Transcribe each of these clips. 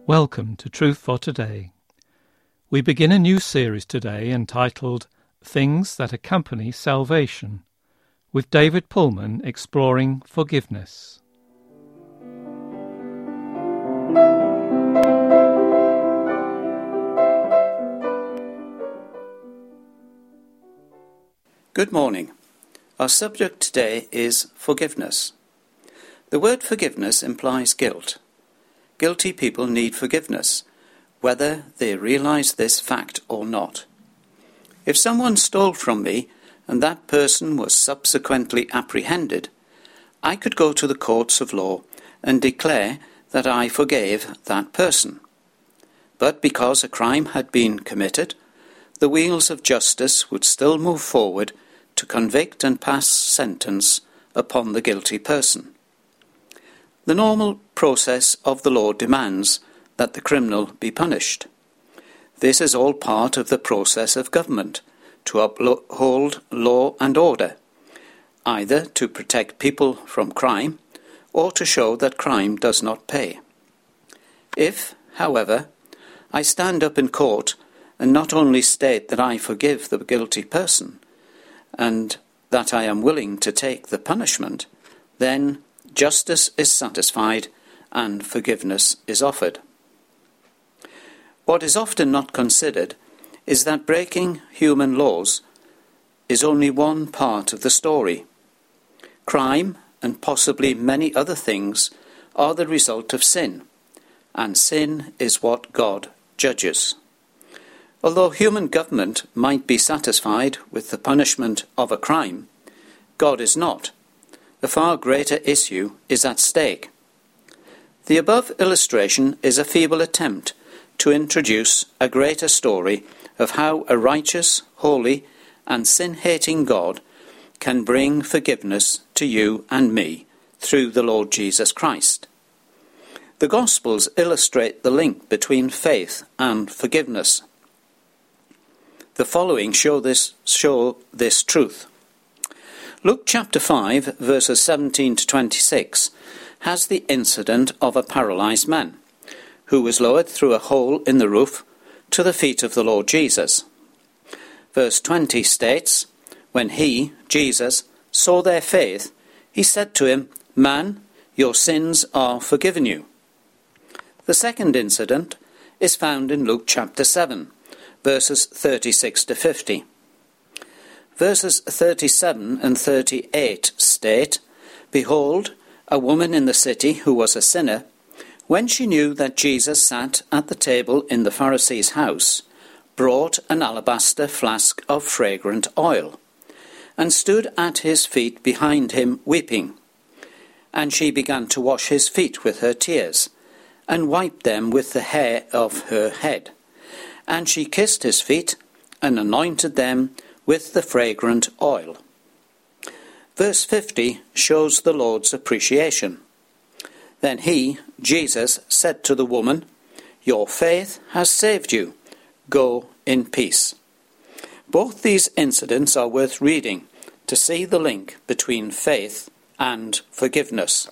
Welcome to Truth for Today. We begin a new series today entitled Things That Accompany Salvation, with David Pullman exploring forgiveness. Good morning. Our subject today is forgiveness. The word forgiveness implies guilt. Guilty people need forgiveness, whether they realize this fact or not. If someone stole from me and that person was subsequently apprehended, I could go to the courts of law and declare that I forgave that person. But because a crime had been committed, the wheels of justice would still move forward to convict and pass sentence upon the guilty person. The normal process of the law demands that the criminal be punished. This is all part of the process of government, to uphold law and order, either to protect people from crime or to show that crime does not pay. If, however, I stand up in court and not only state that I forgive the guilty person and that I am willing to take the punishment, then justice is satisfied and forgiveness is offered. What is often not considered is that breaking human laws is only one part of the story. Crime, and possibly many other things, are the result of sin, and sin is what God judges. Although human government might be satisfied with the punishment of a crime, God is not. A far greater issue is at stake. The above illustration is a feeble attempt to introduce a greater story of how a righteous, holy, and sin-hating God can bring forgiveness to you and me through the Lord Jesus Christ. The Gospels illustrate the link between faith and forgiveness. The following show this truth. Luke chapter 5, verses 17 to 26, has the incident of a paralyzed man who was lowered through a hole in the roof to the feet of the Lord Jesus. Verse 20 states, "When he, Jesus, saw their faith, he said to him, 'Man, your sins are forgiven you.'" The second incident is found in Luke chapter 7, verses 36 to 50. Verses 37 and 38 state, "Behold, a woman in the city who was a sinner, when she knew that Jesus sat at the table in the Pharisee's house, brought an alabaster flask of fragrant oil, and stood at his feet behind him weeping. And she began to wash his feet with her tears, and wiped them with the hair of her head. And she kissed his feet, and anointed them with the fragrant oil." Verse 50 shows the Lord's appreciation. "Then he, Jesus, said to the woman, 'Your faith has saved you. Go in peace.'" Both these incidents are worth reading to see the link between faith and forgiveness.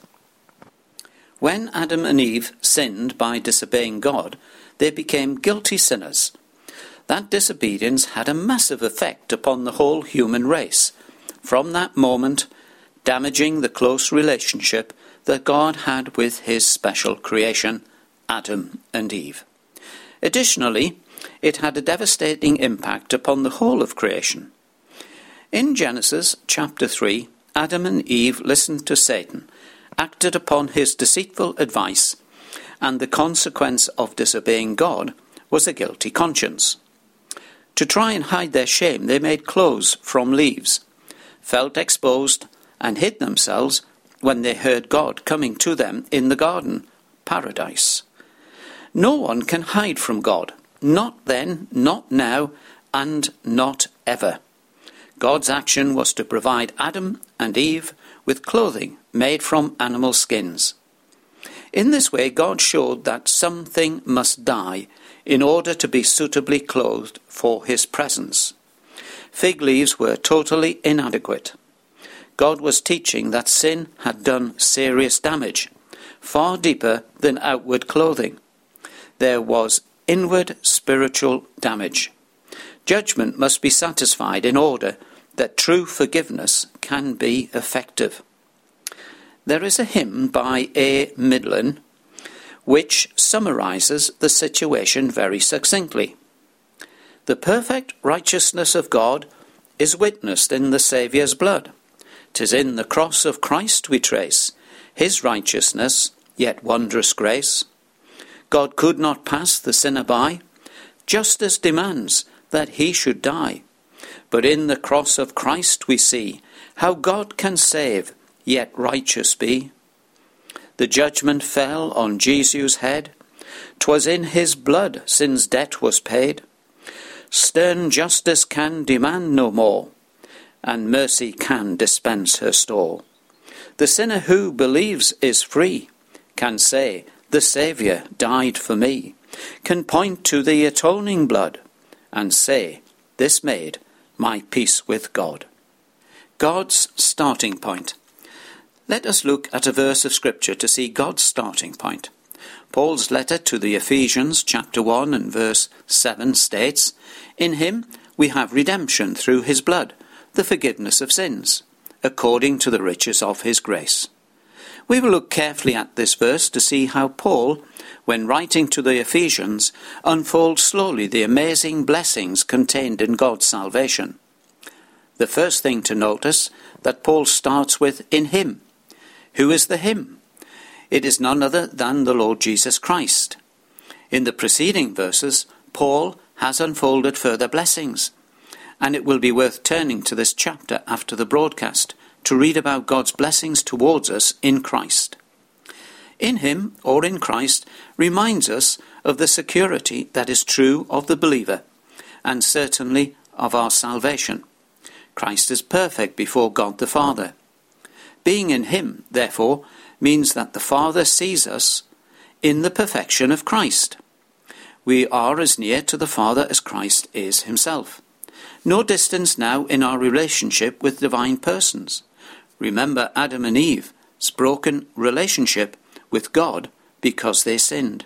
When Adam and Eve sinned by disobeying God, they became guilty sinners. That disobedience had a massive effect upon the whole human race, from that moment damaging the close relationship that God had with his special creation, Adam and Eve. Additionally, it had a devastating impact upon the whole of creation. In Genesis chapter 3, Adam and Eve listened to Satan, acted upon his deceitful advice, and the consequence of disobeying God was a guilty conscience. To try and hide their shame, they made clothes from leaves, felt exposed, and hid themselves when they heard God coming to them in the garden, paradise. No one can hide from God, not then, not now, and not ever. God's action was to provide Adam and Eve with clothing made from animal skins. In this way, God showed that something must die in order to be suitably clothed for his presence. Fig leaves were totally inadequate. God was teaching that sin had done serious damage, far deeper than outward clothing. there was inward spiritual damage. Judgment must be satisfied in order that true forgiveness can be effective. There is a hymn by A. Midland which summarises the situation very succinctly. The perfect righteousness of God is witnessed in the Saviour's blood. 'Tis in the cross of Christ we trace his righteousness, yet wondrous grace. God could not pass the sinner by. Justice demands that he should die. But in the cross of Christ we see how God can save, yet righteous be. The judgment fell on Jesus' head. 'Twas in his blood sin's debt was paid. Stern justice can demand no more, and mercy can dispense her store. The sinner who believes is free, can say, the Saviour died for me, can point to the atoning blood, and say, this made my peace with God. God's starting point. Let us look at a verse of Scripture to see God's starting point. Paul's letter to the Ephesians, chapter 1 and verse 7 states, in him we have redemption through his blood, the forgiveness of sins, according to the riches of his grace. We will look carefully at this verse to see how Paul, when writing to the Ephesians, unfolds slowly the amazing blessings contained in God's salvation. The first thing to notice that Paul starts with in him. Who is the him? It is none other than the Lord Jesus Christ. In the preceding verses, Paul has unfolded further blessings, and it will be worth turning to this chapter after the broadcast to read about God's blessings towards us in Christ. In him, or in Christ, reminds us of the security that is true of the believer, and certainly of our salvation. Christ is perfect before God the Father. Being in him, therefore, means that the Father sees us in the perfection of Christ. We are as near to the Father as Christ is himself. No distance now in our relationship with divine persons. Remember Adam and Eve's broken relationship with God because they sinned.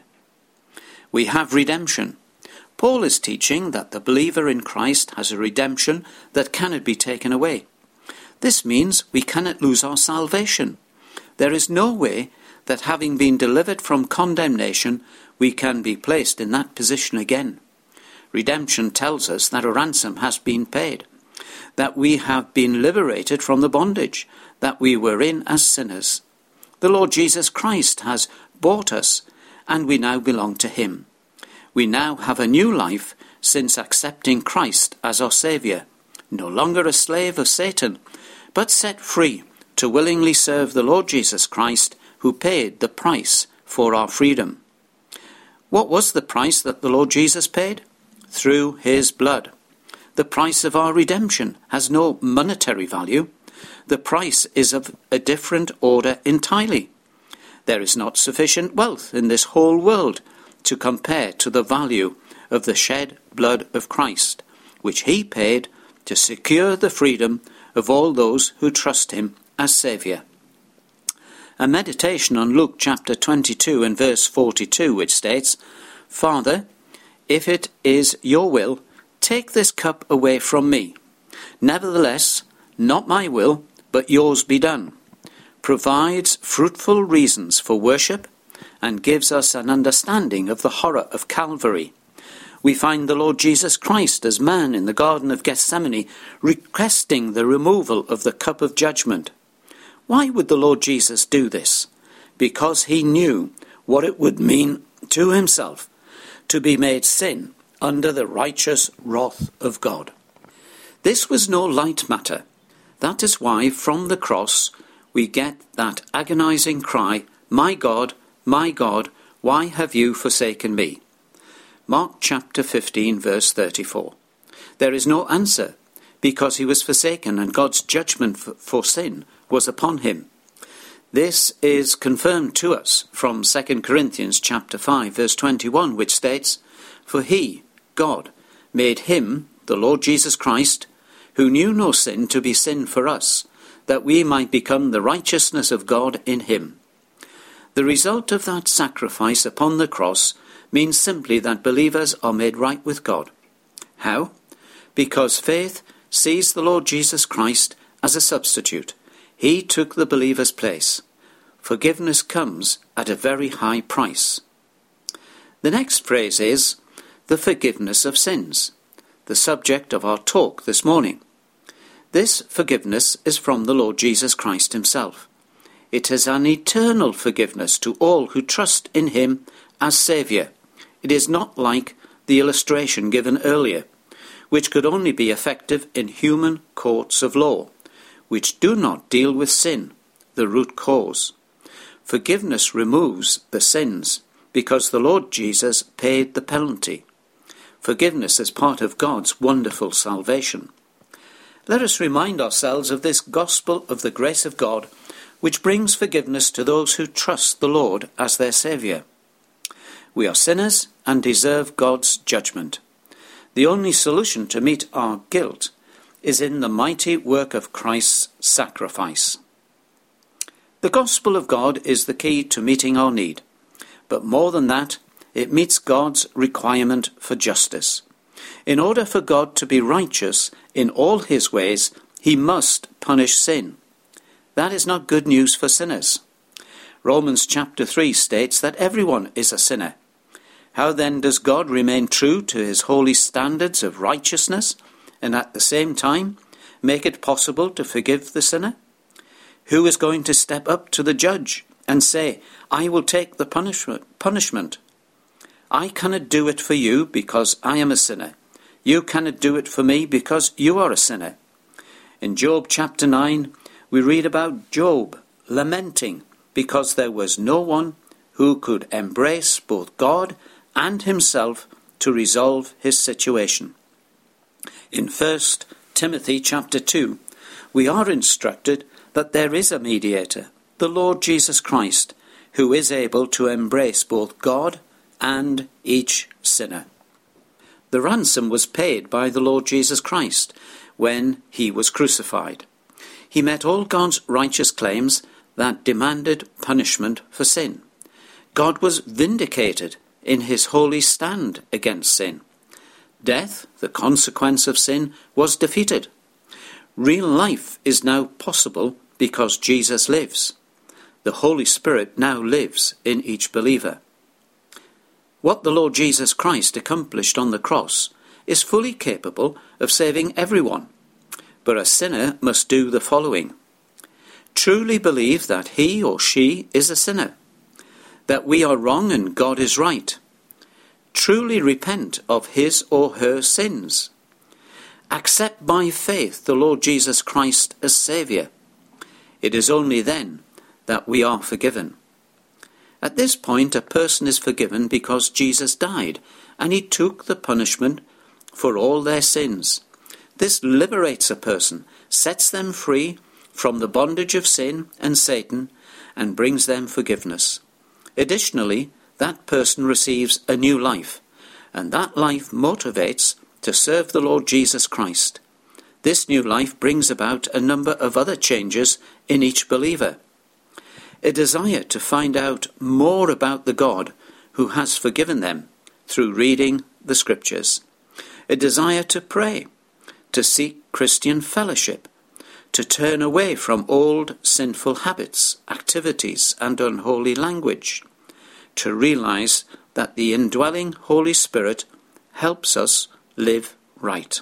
We have redemption. Paul is teaching that the believer in Christ has a redemption that cannot be taken away. This means we cannot lose our salvation. There is no way that having been delivered from condemnation, we can be placed in that position again. Redemption tells us that a ransom has been paid, that we have been liberated from the bondage that we were in as sinners. The Lord Jesus Christ has bought us, and we now belong to him. We now have a new life since accepting Christ as our Saviour, no longer a slave of Satan, but set free to willingly serve the Lord Jesus Christ, who paid the price for our freedom. What was the price that the Lord Jesus paid? Through his blood. The price of our redemption has no monetary value. The price is of a different order entirely. There is not sufficient wealth in this whole world to compare to the value of the shed blood of Christ, which he paid to secure the freedom of all those who trust him as Saviour. A meditation on Luke chapter 22 and verse 42, which states, Father, if it is your will, take this cup away from me. Nevertheless, not my will, but yours be done, provides fruitful reasons for worship and gives us an understanding of the horror of Calvary. We find the Lord Jesus Christ as man in the Garden of Gethsemane requesting the removal of the cup of judgment. Why would the Lord Jesus do this? Because he knew what it would mean to himself to be made sin under the righteous wrath of God. This was no light matter. That is why from the cross we get that agonizing cry, my God, why have you forsaken me? Mark chapter 15 verse 34. There is no answer because he was forsaken and God's judgment for sin was upon him. This is confirmed to us from 2 Corinthians chapter 5 verse 21, which states, For he, God, made him, the Lord Jesus Christ, who knew no sin, to be sin for us, that we might become the righteousness of God in him. The result of that sacrifice upon the cross means simply that believers are made right with God. How? Because faith sees the Lord Jesus Christ as a substitute. He took the believer's place. Forgiveness comes at a very high price. The next phrase is the forgiveness of sins, the subject of our talk this morning. This forgiveness is from the Lord Jesus Christ himself. It is an eternal forgiveness to all who trust in him as Saviour. It is not like the illustration given earlier, which could only be effective in human courts of law, which do not deal with sin, the root cause. Forgiveness removes the sins, because the Lord Jesus paid the penalty. Forgiveness is part of God's wonderful salvation. Let us remind ourselves of this gospel of the grace of God, which brings forgiveness to those who trust the Lord as their Saviour. We are sinners and deserve God's judgment. The only solution to meet our guilt is in the mighty work of Christ's sacrifice. The gospel of God is the key to meeting our need, but more than that, it meets God's requirement for justice. In order for God to be righteous in all his ways, he must punish sin. That is not good news for sinners. Romans chapter 3 states that everyone is a sinner. How then does God remain true to his holy standards of righteousness and at the same time make it possible to forgive the sinner? Who is going to step up to the judge and say, I will take the punishment? I cannot do it for you because I am a sinner. You cannot do it for me because you are a sinner. In Job chapter 9, we read about Job lamenting because there was no one who could embrace both God and himself to resolve his situation. In 1 Timothy chapter 2, we are instructed that there is a mediator, the Lord Jesus Christ, who is able to embrace both God and each sinner. The ransom was paid by the Lord Jesus Christ when he was crucified. He met all God's righteous claims that demanded punishment for sin. God was vindicated in his holy stand against sin. Death, the consequence of sin, was defeated. Real life is now possible because Jesus lives. The Holy Spirit now lives in each believer. What the Lord Jesus Christ accomplished on the cross is fully capable of saving everyone. But a sinner must do the following: truly believe that he or she is a sinner, that we are wrong and God is right. Truly repent of his or her sins. Accept by faith the Lord Jesus Christ as Saviour. It is only then that we are forgiven. At this point, a person is forgiven because Jesus died and he took the punishment for all their sins. This liberates a person, sets them free from the bondage of sin and Satan, and brings them forgiveness. Additionally, that person receives a new life, and that life motivates to serve the Lord Jesus Christ. This new life brings about a number of other changes in each believer. A desire to find out more about the God who has forgiven them through reading the Scriptures. A desire to pray, to seek Christian fellowship, to turn away from old sinful habits, activities, and unholy language, to realize that the indwelling Holy Spirit helps us live right.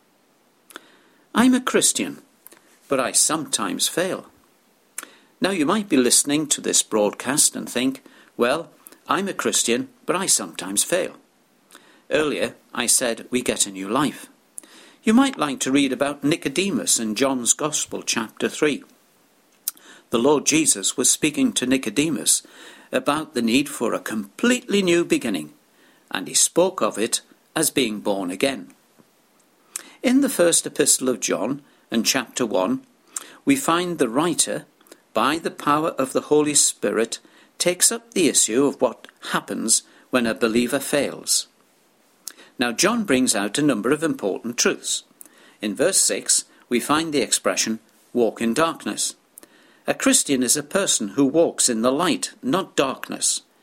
I'm a Christian, but I sometimes fail. Now you might be listening to this broadcast and think, well, I'm a Christian, but I sometimes fail. Earlier I said we get a new life. You might like to read about Nicodemus in John's Gospel, chapter 3. The Lord Jesus was speaking to Nicodemus about the need for a completely new beginning, and he spoke of it as being born again. In the first epistle of John, and chapter 1, we find the writer, by the power of the Holy Spirit, takes up the issue of what happens when a believer fails. Now, John brings out a number of important truths. In verse 6, we find the expression, walk in darkness. A Christian is a person who walks in the light, not darkness.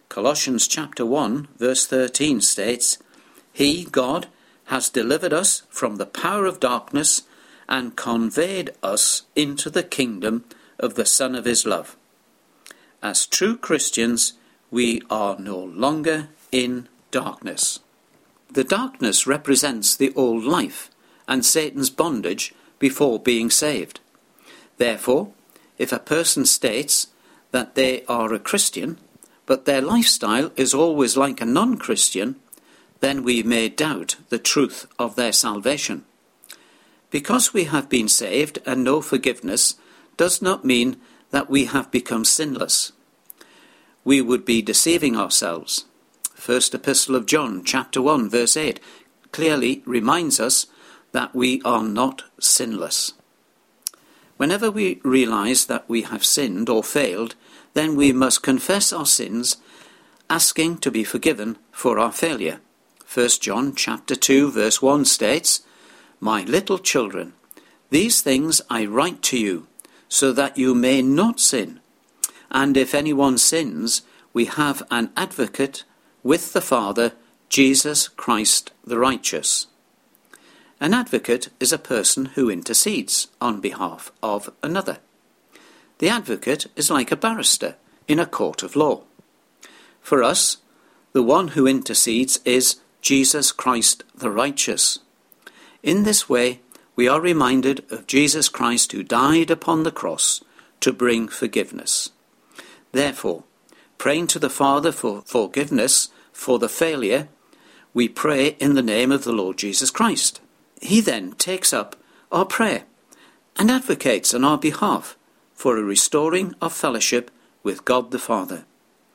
Colossians chapter 1 verse 13 states, "He, God, has delivered us from the power of darkness and conveyed us into the kingdom of the Son of his love." As true Christians, we are no longer in darkness. The darkness represents the old life and Satan's bondage before being saved. Therefore, if a person states that they are a Christian, but their lifestyle is always like a non-Christian, then we may doubt the truth of their salvation. Because we have been saved and know forgiveness does not mean that we have become sinless. We would be deceiving ourselves. First Epistle of John, chapter 1, verse 8, clearly reminds us that we are not sinless. Whenever we realize that we have sinned or failed, then we must confess our sins, asking to be forgiven for our failure. 1 John chapter 2, verse 1 states, "My little children, these things I write to you, so that you may not sin. And if anyone sins, we have an advocate with the Father, Jesus Christ the righteous." An advocate is a person who intercedes on behalf of another. The advocate is like a barrister in a court of law. For us, the one who intercedes is Jesus Christ the righteous. In this way, we are reminded of Jesus Christ who died upon the cross to bring forgiveness. Therefore, praying to the Father for forgiveness for the failure, we pray in the name of the Lord Jesus Christ. He then takes up our prayer and advocates on our behalf for a restoring of fellowship with God the Father.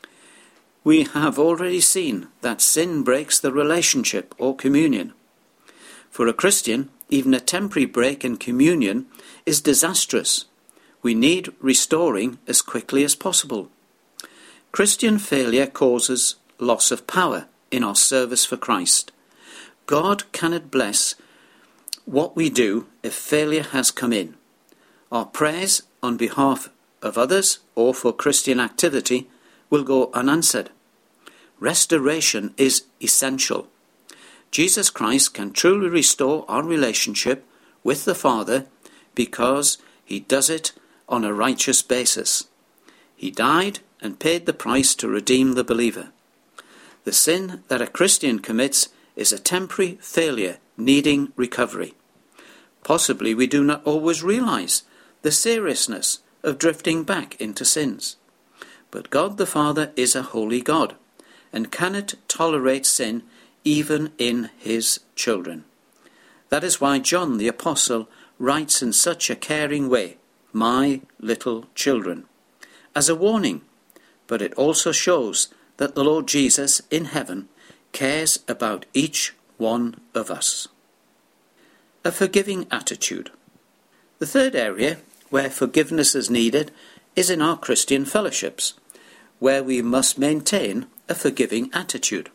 We have already seen that sin breaks the relationship or communion. For a Christian, even a temporary break in communion is disastrous. We need restoring as quickly as possible. Christian failure causes loss of power in our service for Christ. God cannot bless what we do if failure has come in. Our prayers on behalf of others or for Christian activity will go unanswered. Restoration is essential. Jesus Christ can truly restore our relationship with the Father because he does it on a righteous basis. He died and paid the price to redeem the believer. The sin that a Christian commits is a temporary failure needing recovery. Possibly we do not always realize the seriousness of drifting back into sins. But God the Father is a holy God and cannot tolerate sin even in his children. That is why John the Apostle writes in such a caring way, "My little children," as a warning, but it also shows that the Lord Jesus in heaven cares about each one of us. A forgiving attitude. The third area where forgiveness is needed is in our Christian fellowships, where we must maintain a forgiving attitude.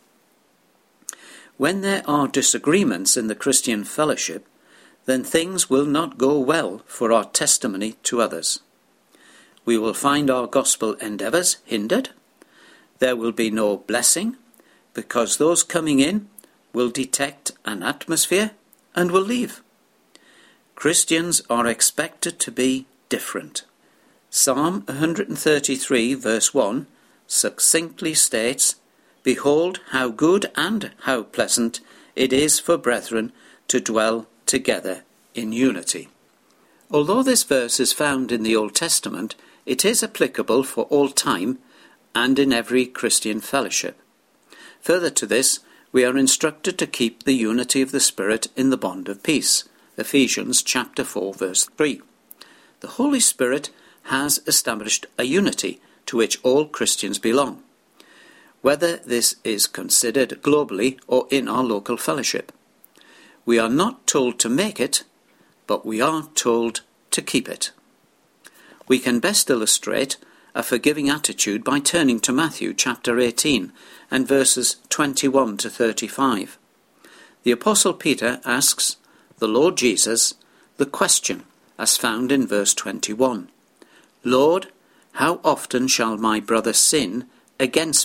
When there are disagreements in the Christian fellowship, then things will not go well for our testimony to others. We will find our gospel endeavours hindered. There will be no blessing, because those coming in will detect an atmosphere and will leave. Christians are expected to be different. Psalm 133 verse 1 succinctly states, "Behold how good and how pleasant it is for brethren to dwell together in unity." Although this verse is found in the Old Testament, it is applicable for all time and in every Christian fellowship. Further to this, we are instructed to keep the unity of the Spirit in the bond of peace. Ephesians chapter 4 verse 3. The Holy Spirit has established a unity to which all Christians belong, whether this is considered globally or in our local fellowship. We are not told to make it, but we are told to keep it. We can best illustrate a forgiving attitude by turning to Matthew chapter 18 and verses 21 to 35. The Apostle Peter asks the Lord Jesus the question as found in verse 21. "Lord, how often shall my brother sin against me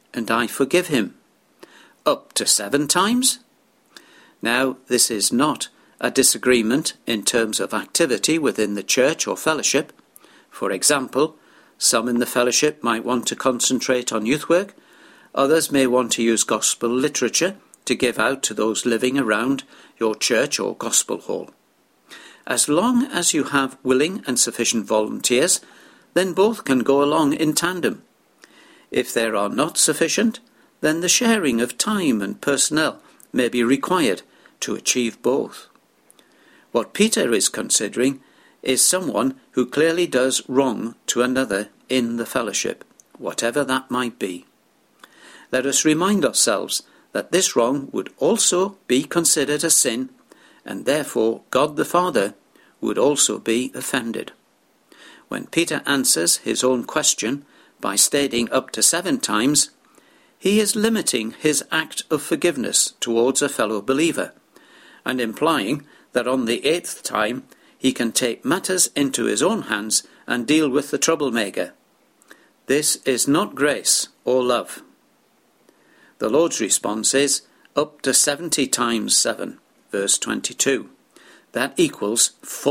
and I forgive him. Up to 7 times? Now, this is not a disagreement in terms of activity within the church or fellowship. For example, some in the fellowship might want to concentrate on youth work. Others may want to use gospel literature to give out to those living around your church or gospel hall. As long as you have willing and sufficient volunteers, then both can go along in tandem. If there are not sufficient, then the sharing of time and personnel may be required to achieve both. What Peter is considering is someone who clearly does wrong to another in the fellowship, whatever that might be. Let us remind ourselves that this wrong would also be considered a sin, and therefore God the Father would also be offended. When Peter answers his own question by stating up to 7 times, he is limiting his act of forgiveness towards a fellow believer, and implying that on the 8th time he can take matters into his own hands and deal with the troublemaker. This is not grace or love. The Lord's response is up to 70 times 7, verse 22. That equals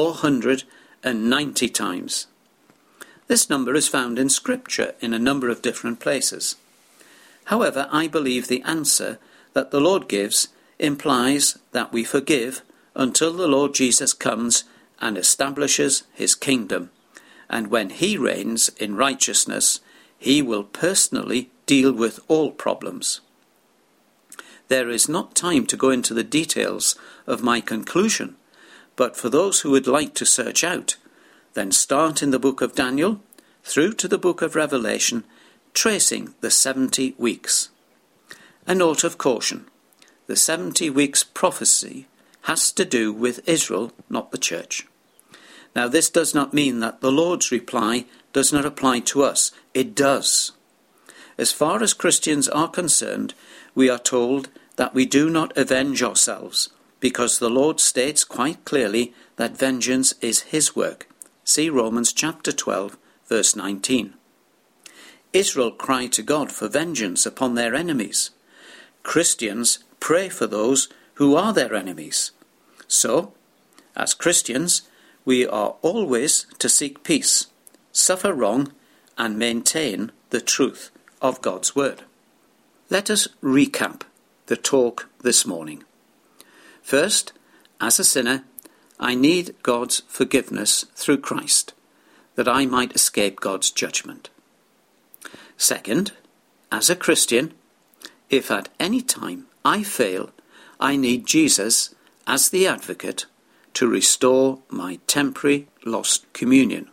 490 times. This number is found in Scripture in a number of different places. However, I believe the answer that the Lord gives implies that we forgive until the Lord Jesus comes and establishes his kingdom, and when he reigns in righteousness, he will personally deal with all problems. There is not time to go into the details of my conclusion, but for those who would like to search out, then start in the book of Daniel through to the book of Revelation, tracing the 70 weeks. A note of caution: the 70 weeks prophecy has to do with Israel, not the church. Now, this does not mean that the Lord's reply does not apply to us. It does. As far as Christians are concerned, we are told that we do not avenge ourselves, because the Lord states quite clearly that vengeance is his work. See Romans chapter 12, verse 19. Israel cry to God for vengeance upon their enemies. Christians pray for those who are their enemies. So, as Christians, we are always to seek peace, suffer wrong, and maintain the truth of God's word. Let us recap the talk this morning. First, as a sinner, I need God's forgiveness through Christ, that I might escape God's judgment. Second, as a Christian, if at any time I fail, I need Jesus as the advocate to restore my temporary lost communion.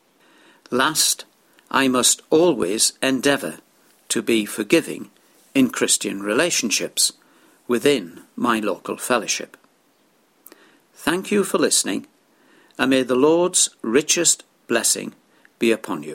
Last, I must always endeavour to be forgiving in Christian relationships within my local fellowship. Thank you for listening, and may the Lord's richest blessing be upon you.